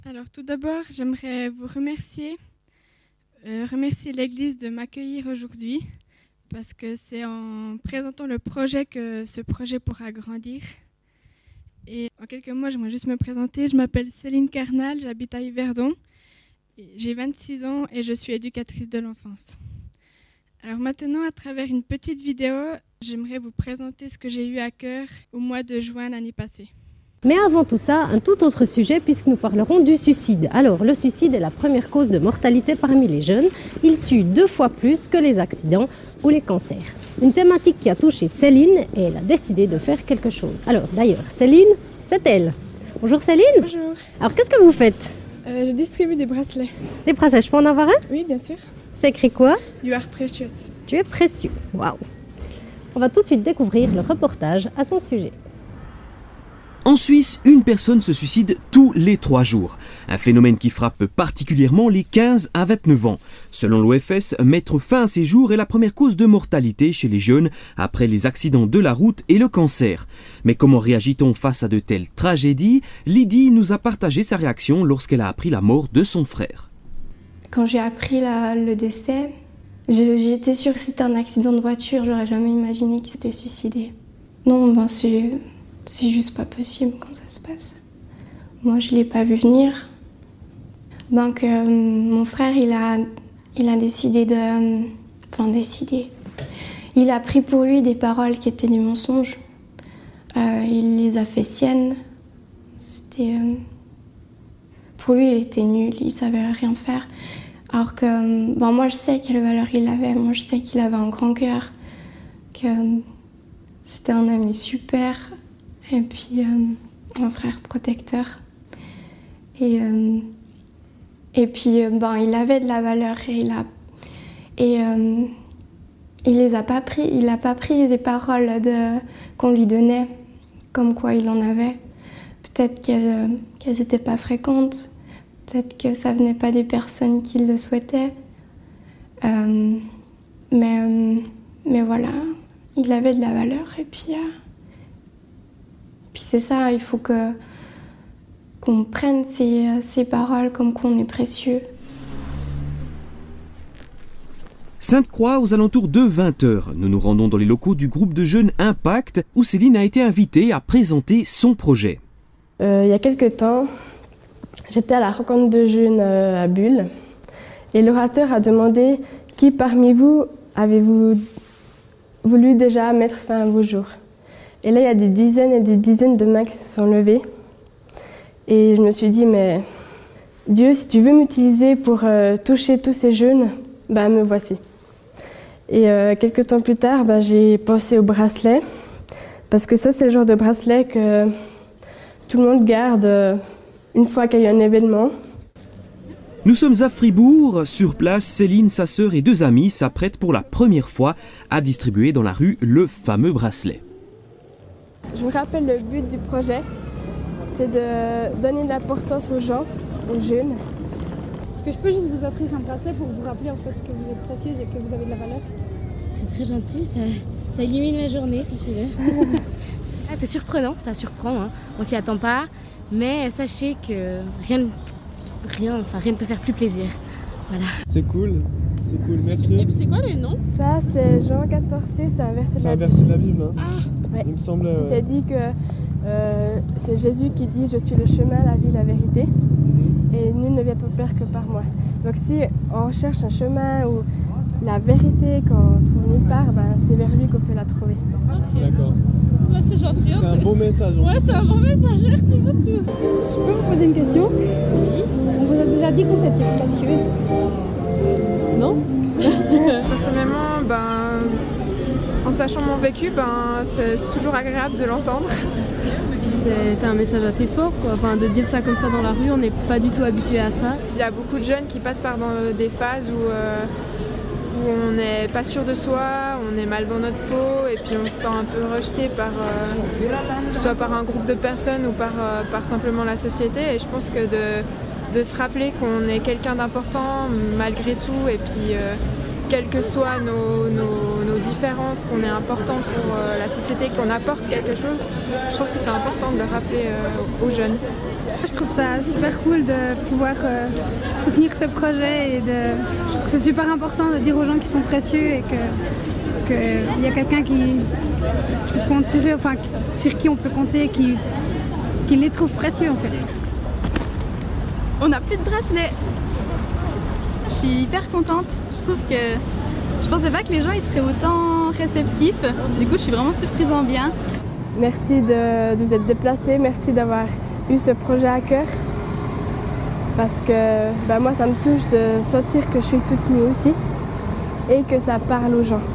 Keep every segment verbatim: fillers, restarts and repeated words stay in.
Alors tout d'abord, j'aimerais vous remercier, euh, remercier l'Église de m'accueillir aujourd'hui parce que c'est en présentant le projet que ce projet pourra grandir. Et en quelques mots, j'aimerais juste me présenter. Je m'appelle Céline Carnal, j'habite à Yverdon. J'ai vingt-six ans et je suis éducatrice de l'enfance. Alors maintenant, à travers une petite vidéo, j'aimerais vous présenter ce que j'ai eu à cœur au mois de juin l'année passée. Mais avant tout ça, un tout autre sujet puisque nous parlerons du suicide. Alors, le suicide est la première cause de mortalité parmi les jeunes. Il tue deux fois plus que les accidents ou les cancers. Une thématique qui a touché Céline et elle a décidé de faire quelque chose. Alors, d'ailleurs, Céline, c'est elle. Bonjour Céline. Bonjour. Alors, qu'est-ce que vous faites? euh, Je distribue des bracelets. Des bracelets, je peux en avoir un? Oui, bien sûr. C'est écrit quoi? You are precious. Tu es précieux. Waouh. On va tout de suite découvrir le reportage à son sujet. En Suisse, une personne se suicide tous les trois jours. Un phénomène qui frappe particulièrement les quinze à vingt-neuf ans. Selon l'O F S, mettre fin à ces jours est la première cause de mortalité chez les jeunes après les accidents de la route et le cancer. Mais comment réagit-on face à de telles tragédies? Lydie nous a partagé sa réaction lorsqu'elle a appris la mort de son frère. Quand j'ai appris la, le décès, je, j'étais sûre que c'était un accident de voiture. J'aurais jamais imaginé qu'il s'était suicidé. Non, ben c'est... C'est juste pas possible quand ça se passe. Moi, je l'ai pas vu venir. Donc, euh, mon frère, il a, il a décidé de... Enfin, décidé. Il a pris pour lui des paroles qui étaient des mensonges. Euh, il les a fait siennes. C'était... Euh, pour lui, il était nul, il savait rien faire. Alors que... Bon, moi, je sais quelle valeur il avait. Moi, je sais qu'il avait un grand cœur. Que c'était un ami super. Et puis euh, un frère protecteur. Et, euh, et puis euh, ben, il avait de la valeur et il a et euh, il les a pas pris. Il n'a pas pris des paroles de, qu'on lui donnait, comme quoi il en avait. Peut-être qu'elles qu'elles n'étaient pas fréquentes. Peut-être que ça venait pas des personnes qui le souhaitaient. Euh, mais euh, mais voilà, il avait de la valeur et puis. Euh, Puis c'est ça, il faut que, qu'on prenne ces, ces paroles comme qu'on est précieux. Sainte-Croix, aux alentours de vingt heures. Nous nous rendons dans les locaux du groupe de jeunes Impact, où Céline a été invitée à présenter son projet. Euh, il y a quelques temps, j'étais à la rencontre de jeunes euh, à Bulle, et l'orateur a demandé qui parmi vous avez-vous voulu déjà mettre fin à vos jours. Et là, il y a des dizaines et des dizaines de mains qui se sont levées. Et je me suis dit, mais Dieu, si tu veux m'utiliser pour euh, toucher tous ces jeunes, ben me voici. Et euh, quelques temps plus tard, ben, j'ai pensé au bracelet. Parce que ça, c'est le genre de bracelet que tout le monde garde euh, une fois qu'il y a un événement. Nous sommes à Fribourg. Sur place, Céline, sa sœur et deux amis s'apprêtent pour la première fois à distribuer dans la rue le fameux bracelet. Je vous rappelle le but du projet, c'est de donner de l'importance aux gens, aux jeunes. Est-ce que je peux juste vous offrir un bracelet pour vous rappeler en fait que vous êtes précieuse et que vous avez de la valeur? C'est très gentil, ça, ça illumine ma journée, sachez-le. Ah, c'est surprenant, ça surprend, hein. On s'y attend pas, mais sachez que rien, rien, enfin, rien ne peut faire plus plaisir. Voilà. C'est cool, c'est cool, merci. Et puis c'est quoi les noms? Ça, c'est Jean quatorze six, c'est un verset de la Bible. C'est un verset de la Bible, hein. Ah. Ouais. Il me semblait. Il Ouais. s'est dit que euh, c'est Jésus qui dit « Je suis le chemin, la vie, la vérité Mm-hmm. et nul ne vient au Père que par moi ». Donc si on cherche un chemin ou la vérité qu'on trouve nulle part, ben, c'est vers lui qu'on peut la trouver. D'accord. Ouais, c'est gentil. C'est, c'est un beau message. Ouais, c'est un beau message, merci beaucoup. Je peux vous poser une question? Oui. On vous a déjà dit que vous étiez précieuse? Non. Personnellement, ben, en sachant mon vécu, ben, c'est, c'est toujours agréable de l'entendre. Puis c'est, c'est un message assez fort, quoi. Enfin, de dire ça comme ça dans la rue, on n'est pas du tout habitué à ça. Il y a beaucoup de jeunes qui passent par dans des phases où, euh, où on n'est pas sûr de soi, on est mal dans notre peau et puis on se sent un peu rejeté par, euh, soit par un groupe de personnes ou par, euh, par simplement la société. Et je pense que de, de se rappeler qu'on est quelqu'un d'important malgré tout et puis euh, quelles que soient nos, nos, nos différences, qu'on est important pour euh, la société, qu'on apporte quelque chose, je trouve que c'est important de le rappeler euh, aux jeunes. Je je trouve ça super cool de pouvoir euh, soutenir ce projet et de, je trouve que c'est super important de dire aux gens qu'ils sont précieux et que qu'il y a quelqu'un qui, qui compte sur eux, enfin sur qui on peut compter, qui, qui les trouve précieux en fait. On n'a plus de bracelet. Je suis hyper contente. Je trouve que je pensais pas que les gens ils seraient autant réceptifs. Du coup, je suis vraiment surprise en bien. Merci de, de vous être déplacés, merci d'avoir eu ce projet à cœur. Parce que ben moi, ça me touche de sentir que je suis soutenue aussi et que ça parle aux gens.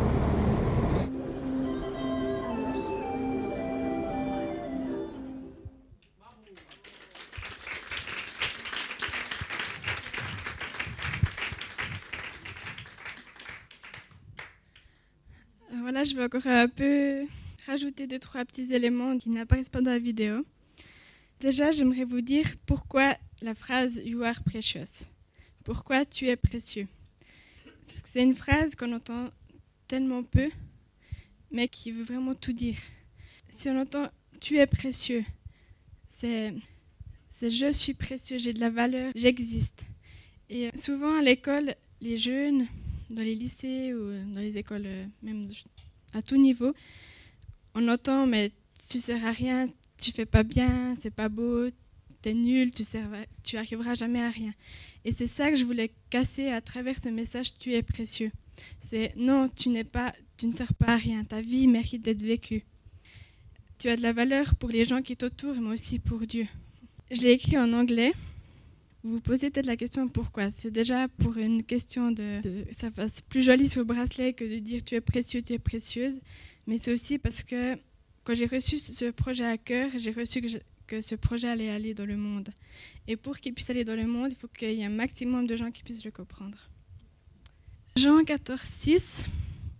Voilà, je vais encore un peu rajouter deux, trois petits éléments qui n'apparaissent pas dans la vidéo. Déjà, j'aimerais vous dire pourquoi la phrase « You are precious ». Pourquoi tu es précieux. Parce que c'est une phrase qu'on entend tellement peu, mais qui veut vraiment tout dire. Si on entend « tu es précieux », c'est « je suis précieux, j'ai de la valeur, j'existe ». Et souvent à l'école, les jeunes, dans les lycées ou dans les écoles, même à tout niveau, on entend mais tu sers à rien, tu fais pas bien, c'est pas beau, t'es nul, tu sers, tu arriveras jamais à rien. Et c'est ça que je voulais casser à travers ce message, tu es précieux. C'est non, tu n'es pas, tu ne sers pas à rien, ta vie mérite d'être vécue. Tu as de la valeur pour les gens qui t'entourent, mais aussi pour Dieu. Je l'ai écrit en anglais. Vous vous posez peut-être la question pourquoi. C'est déjà pour une question de, de ça fasse plus joli sur le bracelet que de dire tu es précieux, tu es précieuse. Mais c'est aussi parce que quand j'ai reçu ce projet à cœur, j'ai reçu que, je, que ce projet allait aller dans le monde. Et pour qu'il puisse aller dans le monde, il faut qu'il y ait un maximum de gens qui puissent le comprendre. Jean quatorze, six,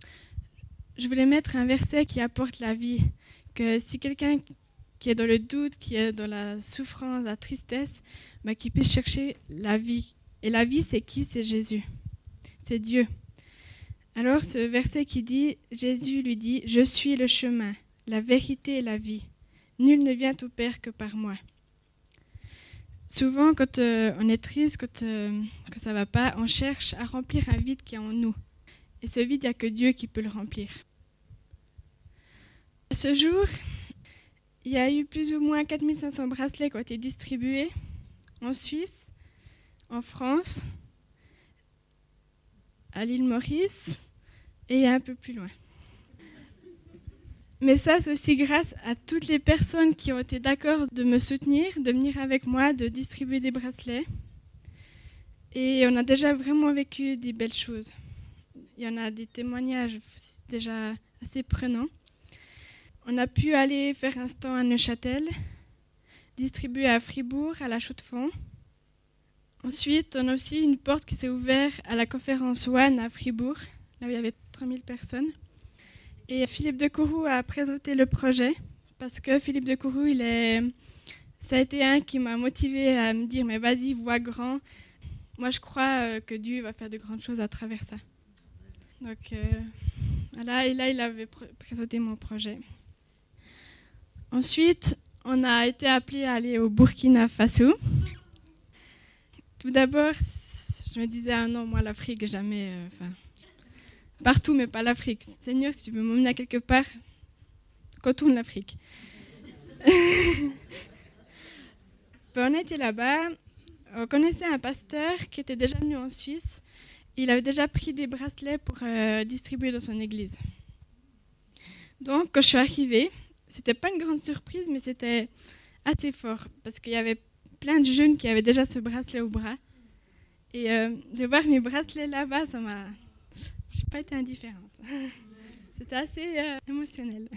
je voulais mettre un verset qui apporte la vie. Que si quelqu'un qui est dans le doute, qui est dans la souffrance, la tristesse, bah, qui puisse chercher la vie. Et la vie, c'est qui? C'est Jésus. C'est Dieu. Alors ce verset qui dit, Jésus lui dit, « Je suis le chemin, la vérité et la vie. Nul ne vient au Père que par moi. » Souvent, quand euh, on est triste, quand, euh, quand ça ne va pas, on cherche à remplir un vide qui est en nous. Et ce vide, il n'y a que Dieu qui peut le remplir. À ce jour, il y a eu plus ou moins quatre mille cinq cents bracelets qui ont été distribués en Suisse, en France, à l'île Maurice et un peu plus loin. Mais ça, c'est aussi grâce à toutes les personnes qui ont été d'accord de me soutenir, de venir avec moi, de distribuer des bracelets. Et on a déjà vraiment vécu des belles choses. Il y en a des témoignages déjà assez prenants. On a pu aller faire un stand à Neuchâtel, distribuer à Fribourg, à la Chaux-de-Fonds. Ensuite, on a aussi une porte qui s'est ouverte à la conférence One à Fribourg, là où il y avait trois mille personnes. Et Philippe de Courroux a présenté le projet, parce que Philippe de Courroux, il est, ça a été un qui m'a motivée à me dire « mais vas-y, vois grand ». Moi, je crois que Dieu va faire de grandes choses à travers ça. Donc, euh, voilà, et là, il avait pr- présenté mon projet. Ensuite, on a été appelé à aller au Burkina Faso. Tout d'abord, je me disais, ah non, moi, l'Afrique, jamais. Euh, enfin, partout, mais pas l'Afrique. Seigneur, si tu veux m'emmener à quelque part, contourne l'Afrique. Ben, on était là-bas. On connaissait un pasteur qui était déjà venu en Suisse. Il avait déjà pris des bracelets pour euh, distribuer dans son église. Donc, quand je suis arrivée, c'était pas une grande surprise, mais c'était assez fort parce qu'il y avait plein de jeunes qui avaient déjà ce bracelet au bras. Et euh, de voir mes bracelets là-bas, ça m'a... Je n'ai pas été indifférente. C'était assez euh, émotionnel.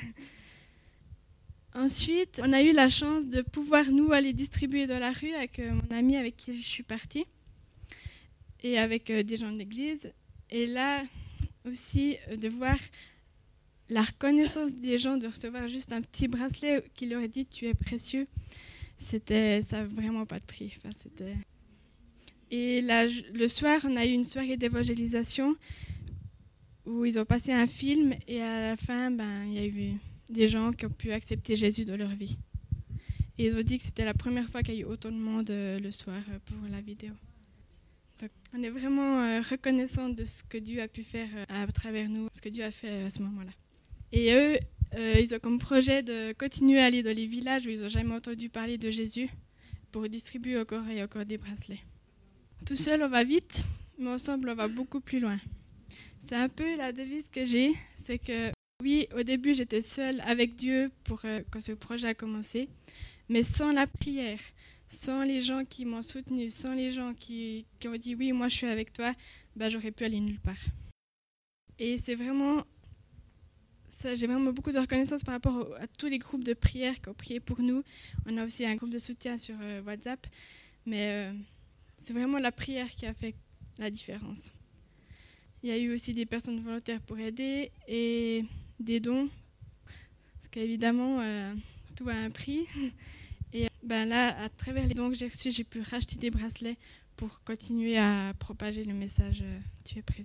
Ensuite, on a eu la chance de pouvoir, nous, aller distribuer dans la rue avec euh, mon ami avec qui je suis partie et avec euh, des gens de l'église. Et là aussi, euh, de voir la reconnaissance des gens, de recevoir juste un petit bracelet qui leur a dit « tu es précieux », c'était, ça n'a vraiment pas de prix. Enfin, c'était... Et là, le soir, on a eu une soirée d'évangélisation où ils ont passé un film et à la fin, ben, il y a eu des gens qui ont pu accepter Jésus dans leur vie. Et ils ont dit que c'était la première fois qu'il y a eu autant de monde euh, le soir euh, pour la vidéo. Donc, on est vraiment euh, reconnaissant de ce que Dieu a pu faire euh, à travers nous, ce que Dieu a fait euh, à ce moment-là. Et eux, euh, ils ont comme projet de continuer à aller dans les villages où ils n'ont jamais entendu parler de Jésus pour distribuer encore et encore des bracelets. Tout seul, on va vite, mais ensemble, on va beaucoup plus loin. C'est un peu la devise que j'ai, c'est que oui, au début, j'étais seule avec Dieu pour, euh, quand ce projet a commencé, mais sans la prière, sans les gens qui m'ont soutenue, sans les gens qui, qui ont dit « oui, moi je suis avec toi », bah, j'aurais pu aller nulle part. Et c'est vraiment, ça, j'ai vraiment beaucoup de reconnaissance par rapport au, à tous les groupes de prière qui ont prié pour nous. On a aussi un groupe de soutien sur euh, WhatsApp, mais euh, c'est vraiment la prière qui a fait la différence. Il y a eu aussi des personnes volontaires pour aider et des dons, parce qu'évidemment, euh, tout a un prix. Et ben là, à travers les dons que j'ai reçus, j'ai pu racheter des bracelets pour continuer à propager le message euh, « Tu es précieux ».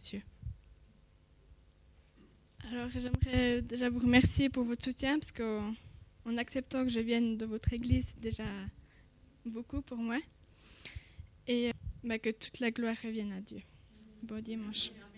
Alors, j'aimerais déjà vous remercier pour votre soutien, parce qu'en en acceptant que je vienne de votre église, c'est déjà beaucoup pour moi. Et ben, que toute la gloire revienne à Dieu. Bon dimanche.